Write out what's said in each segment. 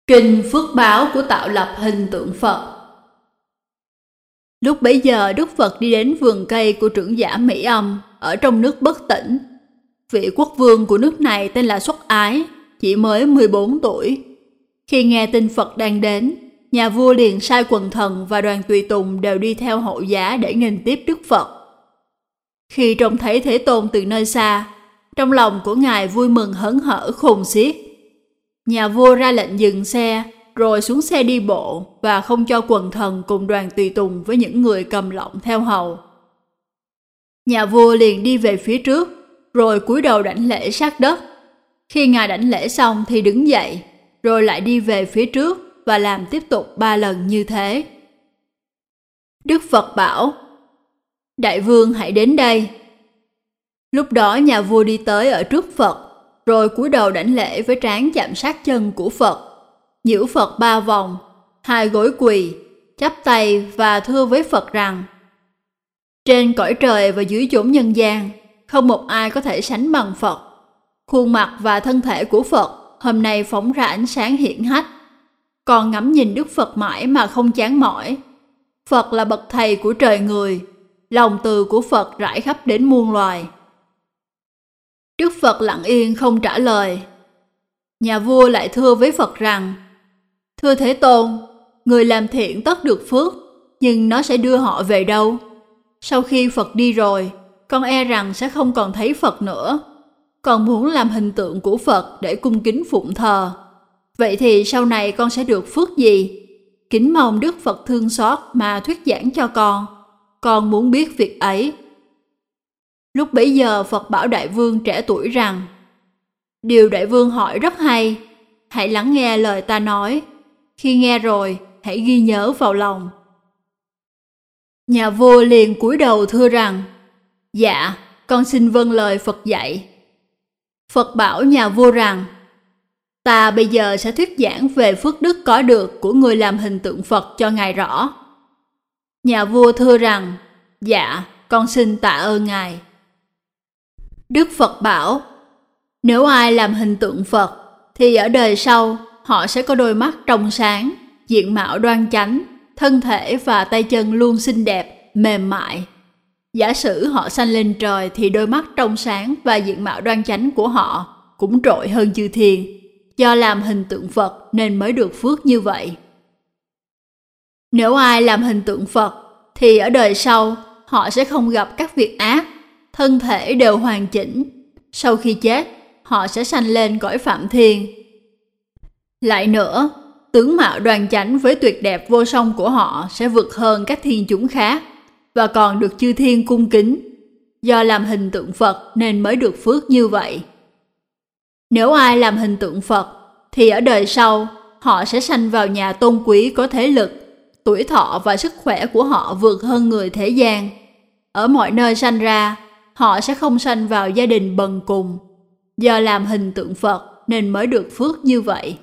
Kinh Phước Báo của tạo lập hình tượng Phật. Lúc bấy giờ Đức Phật đi đến vườn cây của trưởng giả Mỹ Âm ở trong nước Bất Tỉnh. Vị quốc vương của nước này tên là Xuất Ái, chỉ mới 14 tuổi. Khi nghe tin Phật đang đến, nhà vua liền sai quần thần và đoàn tùy tùng đều đi theo hậu giá để nghênh tiếp Đức Phật. Khi trông thấy Thế Tôn từ nơi xa, trong lòng của ngài vui mừng hớn hở khôn xiết. Nhà vua ra lệnh dừng xe, rồi xuống xe đi bộ và không cho quần thần cùng đoàn tùy tùng với những người cầm lọng theo hầu. Nhà vua liền đi về phía trước, rồi cúi đầu đảnh lễ sát đất. Khi ngài đảnh lễ xong thì đứng dậy, rồi lại đi về phía trước và làm tiếp tục 3 lần như thế. Đức Phật bảo: "Đại vương hãy đến đây." Lúc đó nhà vua đi tới ở trước Phật, rồi cúi đầu đảnh lễ với trán chạm sát chân của Phật, nhiễu Phật 3 vòng, 2 gối quỳ, chắp tay và thưa với Phật rằng: "Trên cõi trời và dưới chốn nhân gian, không một ai có thể sánh bằng Phật. Khuôn mặt và thân thể của Phật hôm nay phóng ra ánh sáng hiển hách. Còn ngắm nhìn Đức Phật mãi mà không chán mỏi. Phật là bậc thầy của trời người, lòng từ của Phật rải khắp đến muôn loài." Đức Phật lặng yên không trả lời. Nhà vua lại thưa với Phật rằng: "Thưa Thế Tôn, người làm thiện tất được phước, nhưng nó sẽ đưa họ về đâu? Sau khi Phật đi rồi, con e rằng sẽ không còn thấy Phật nữa. Con muốn làm hình tượng của Phật để cung kính phụng thờ. Vậy thì sau này con sẽ được phước gì? Kính mong Đức Phật thương xót mà thuyết giảng cho con. Con muốn biết việc ấy." Lúc bấy giờ Phật bảo đại vương trẻ tuổi rằng: "Điều đại vương hỏi rất hay. Hãy lắng nghe lời ta nói. Khi nghe rồi, hãy ghi nhớ vào lòng." Nhà vua liền cúi đầu thưa rằng: "Dạ, con xin vâng lời Phật dạy." Phật bảo nhà vua rằng: "Ta bây giờ sẽ thuyết giảng về phước đức có được của người làm hình tượng Phật cho ngài rõ." Nhà vua thưa rằng: "Dạ, con xin tạ ơn ngài." Đức Phật bảo: "Nếu ai làm hình tượng Phật, thì ở đời sau họ sẽ có đôi mắt trong sáng, diện mạo đoan chánh, thân thể và tay chân luôn xinh đẹp, mềm mại. Giả sử họ sanh lên trời thì đôi mắt trong sáng và diện mạo đoan chánh của họ cũng trội hơn chư thiên, do làm hình tượng Phật nên mới được phước như vậy. Nếu ai làm hình tượng Phật, thì ở đời sau họ sẽ không gặp các việc ác, thân thể đều hoàn chỉnh. Sau khi chết, họ sẽ sanh lên cõi Phạm Thiên. Lại nữa, tướng mạo đoan chánh với tuyệt đẹp vô song của họ sẽ vượt hơn các thiên chúng khác, và còn được chư thiên cung kính. Do làm hình tượng Phật nên mới được phước như vậy. Nếu ai làm hình tượng Phật, thì ở đời sau họ sẽ sanh vào nhà tôn quý có thế lực, tuổi thọ và sức khỏe của họ vượt hơn người thế gian. Ở mọi nơi sanh ra, họ sẽ không sanh vào gia đình bần cùng. Do làm hình tượng Phật nên mới được phước như vậy.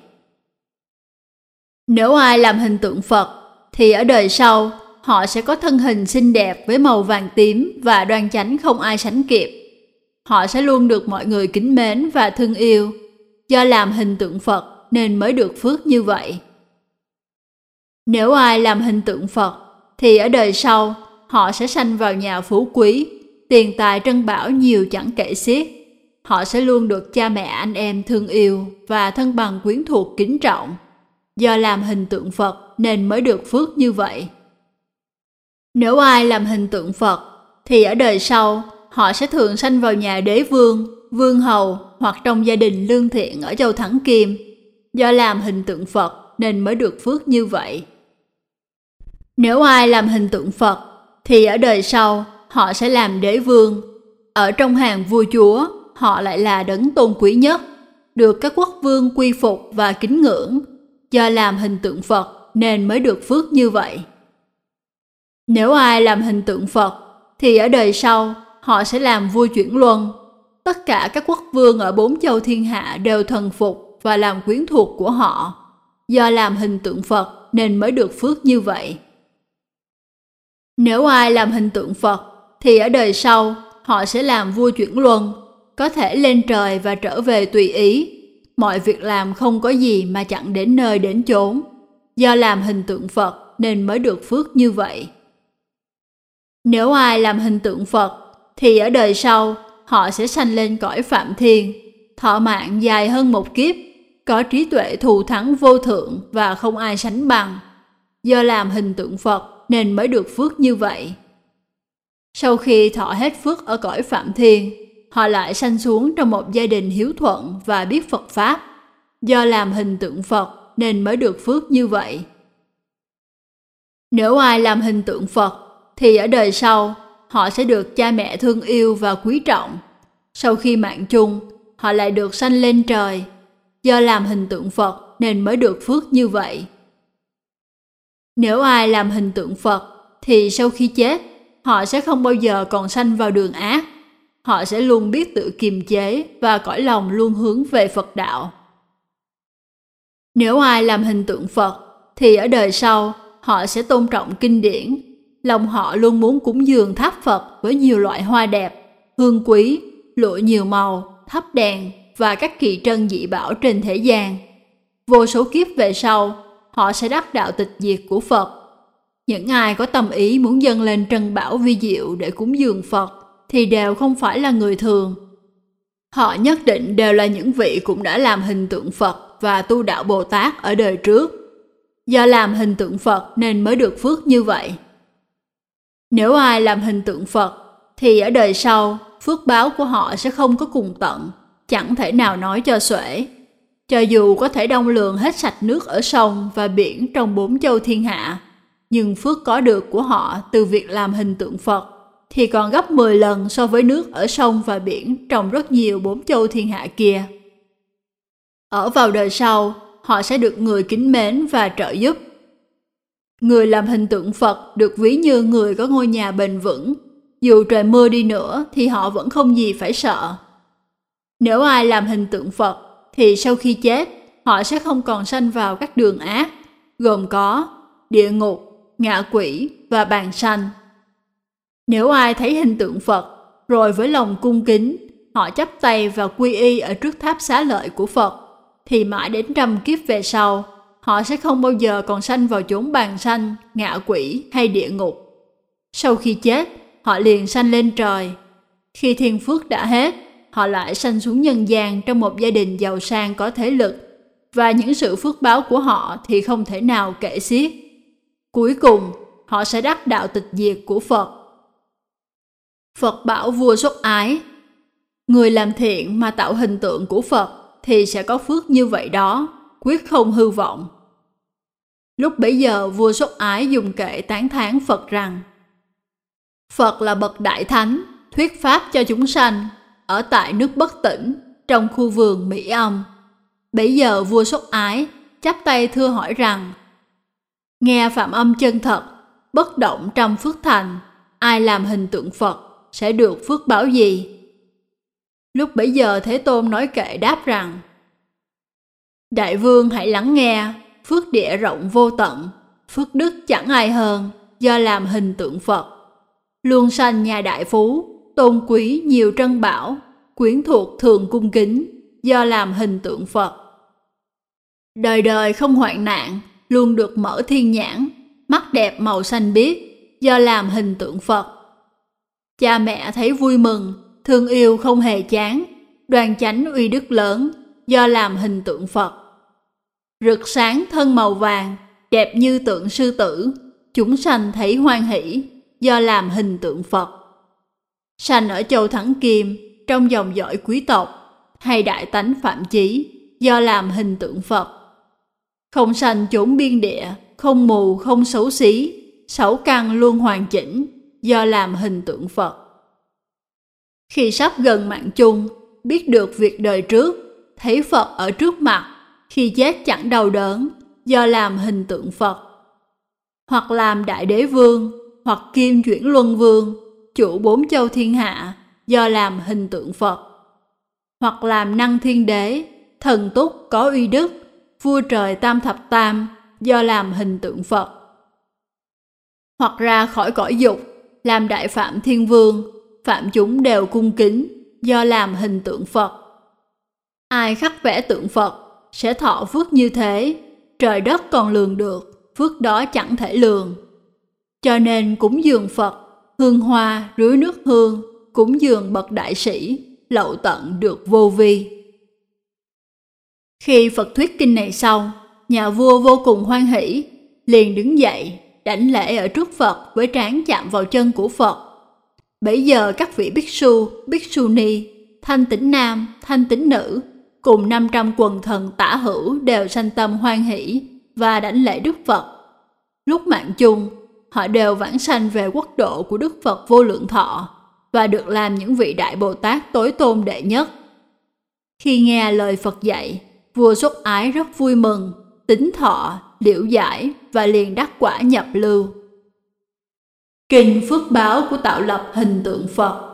Nếu ai làm hình tượng Phật, thì ở đời sau họ sẽ có thân hình xinh đẹp với màu vàng tím và đoan chánh không ai sánh kịp. Họ sẽ luôn được mọi người kính mến và thương yêu. Do làm hình tượng Phật nên mới được phước như vậy. Nếu ai làm hình tượng Phật, thì ở đời sau họ sẽ sanh vào nhà phú quý, tiền tài trân bảo nhiều chẳng kể xiết. Họ sẽ luôn được cha mẹ anh em thương yêu và thân bằng quyến thuộc kính trọng. Do làm hình tượng Phật nên mới được phước như vậy. Nếu ai làm hình tượng Phật, thì ở đời sau họ sẽ thường sanh vào nhà đế vương, vương hầu hoặc trong gia đình lương thiện ở châu Thắng Kim. Do làm hình tượng Phật nên mới được phước như vậy. Nếu ai làm hình tượng Phật, thì ở đời sau họ sẽ làm đế vương. Ở trong hàng vua chúa, họ lại là đấng tôn quý nhất, được các quốc vương quy phục và kính ngưỡng. Do làm hình tượng Phật nên mới được phước như vậy. Nếu ai làm hình tượng Phật, thì ở đời sau họ sẽ làm vua chuyển luân. Tất cả các quốc vương ở 4 châu thiên hạ đều thần phục và làm quyến thuộc của họ. Do làm hình tượng Phật nên mới được phước như vậy. Nếu ai làm hình tượng Phật, thì ở đời sau họ sẽ làm vua chuyển luân, có thể lên trời và trở về tùy ý. mọi việc làm không có gì mà chẳng đến nơi đến chốn. Do làm hình tượng Phật nên mới được phước như vậy. Nếu ai làm hình tượng Phật thì ở đời sau họ sẽ sanh lên cõi Phạm Thiên, thọ mạng dài hơn một kiếp, có trí tuệ thù thắng vô thượng và không ai sánh bằng. Do làm hình tượng Phật nên mới được phước như vậy. Sau khi thọ hết phước ở cõi Phạm Thiên, họ lại sanh xuống trong một gia đình hiếu thuận và biết Phật Pháp. Do làm hình tượng Phật nên mới được phước như vậy. Nếu ai làm hình tượng Phật thì ở đời sau họ sẽ được cha mẹ thương yêu và quý trọng. Sau khi mạng chung, họ lại được sanh lên trời. Do làm hình tượng Phật nên mới được phước như vậy. Nếu ai làm hình tượng Phật thì sau khi chết, họ sẽ không bao giờ còn sanh vào đường ác. Họ sẽ luôn biết tự kiềm chế và cõi lòng luôn hướng về Phật đạo. Nếu ai làm hình tượng Phật thì ở đời sau họ sẽ tôn trọng kinh điển. Lòng họ luôn muốn cúng dường tháp Phật với nhiều loại hoa đẹp, hương quý, lụa nhiều màu, thắp đèn và các kỳ trân dị bảo trên thế gian. Vô số kiếp về sau, họ sẽ đắc đạo tịch diệt của Phật. Những ai có tâm ý muốn dâng lên trân bảo vi diệu để cúng dường Phật thì đều không phải là người thường. Họ nhất định đều là những vị cũng đã làm hình tượng Phật và tu đạo Bồ Tát ở đời trước. Do làm hình tượng Phật nên mới được phước như vậy. Nếu ai làm hình tượng Phật thì ở đời sau, phước báo của họ sẽ không có cùng tận, chẳng thể nào nói cho xuể. Cho dù có thể đong lường hết sạch nước ở sông và biển trong 4 châu thiên hạ, nhưng phước có được của họ từ việc làm hình tượng Phật thì còn gấp 10 lần so với nước ở sông và biển trong rất nhiều 4 châu thiên hạ kia. Ở vào đời sau, họ sẽ được người kính mến và trợ giúp. Người làm hình tượng Phật được ví như người có ngôi nhà bền vững. Dù trời mưa đi nữa thì họ vẫn không gì phải sợ. Nếu ai làm hình tượng Phật thì sau khi chết, họ sẽ không còn sanh vào các đường ác, gồm có địa ngục, ngạ quỷ và bàn sanh. Nếu ai thấy hình tượng Phật, rồi với lòng cung kính, họ chắp tay và quy y ở trước tháp xá lợi của Phật, thì mãi đến 100 kiếp về sau, họ sẽ không bao giờ còn sanh vào chốn bàn sanh, ngạ quỷ hay địa ngục. Sau khi chết, họ liền sanh lên trời. Khi thiên phước đã hết, họ lại sanh xuống nhân gian trong một gia đình giàu sang có thế lực, và những sự phước báo của họ thì không thể nào kể xiết. Cuối cùng, họ sẽ đắc đạo tịch diệt của Phật. Phật bảo vua Xuất Ái: người làm thiện mà tạo hình tượng của Phật thì sẽ có phước như vậy đó, quyết không hư vọng. Lúc bấy giờ vua Xuất Ái dùng kệ tán thán Phật rằng: Phật là bậc đại thánh, thuyết pháp cho chúng sanh, ở tại nước Bất Tỉnh, trong khu vườn Mỹ Âm. Bấy giờ vua Xuất Ái chắp tay thưa hỏi rằng: nghe Phạm Âm chân thật, bất động trăm phước thành, ai làm hình tượng Phật sẽ được phước báo gì? Lúc bấy giờ Thế Tôn nói kệ đáp rằng: đại vương hãy lắng nghe, phước địa rộng vô tận, phước đức chẳng ai hơn, do làm hình tượng Phật. Luôn sanh nhà đại phú, tôn quý nhiều trân bảo, quyến thuộc thường cung kính, do làm hình tượng Phật. Đời đời không hoạn nạn, luôn được mở thiên nhãn, mắt đẹp màu xanh biếc, do làm hình tượng Phật. Cha mẹ thấy vui mừng, thương yêu không hề chán, đoan chánh uy đức lớn, do làm hình tượng Phật. Rực sáng thân màu vàng, đẹp như tượng sư tử, chúng sanh thấy hoan hỷ, do làm hình tượng Phật. Sanh ở châu Thắng Kim, trong dòng dõi quý tộc, hay đại tánh phạm chí, do làm hình tượng Phật. Không sanh chốn biên địa, không mù không xấu xí, sáu căn luôn hoàn chỉnh, do làm hình tượng Phật. Khi sắp gần mạng chung, biết được việc đời trước, thấy Phật ở trước mặt, khi chết chẳng đau đớn, do làm hình tượng Phật. Hoặc làm đại đế vương, hoặc kim chuyển luân vương, chủ 4 châu thiên hạ, do làm hình tượng Phật. Hoặc làm năng thiên đế, thần túc có uy đức, vua trời tam thập tam, do làm hình tượng Phật. Hoặc ra khỏi cõi dục, làm đại phạm thiên vương, phạm chúng đều cung kính, do làm hình tượng Phật. Ai khắc vẽ tượng Phật sẽ thọ phước như thế, trời đất còn lường được, phước đó chẳng thể lường. Cho nên cúng dường Phật, hương hoa, rưới nước hương, cúng dường bậc đại sĩ, lậu tận được vô vi. Khi Phật thuyết kinh này xong, nhà vua vô cùng hoan hỷ, liền đứng dậy, đảnh lễ ở trước Phật với trán chạm vào chân của Phật. Bấy giờ các vị bích su ni, thanh tín nam, thanh tín nữ, cùng 500 quần thần tả hữu đều sanh tâm hoan hỷ và đảnh lễ Đức Phật. Lúc mạng chung, họ đều vãng sanh về quốc độ của Đức Phật vô lượng thọ và được làm những vị đại Bồ Tát tối tôn đệ nhất. Khi nghe lời Phật dạy, vua Xuất Ái rất vui mừng, tín thọ, liễu giải và liền đắc quả nhập lưu. Kinh Phước Báo của tạo lập hình tượng Phật.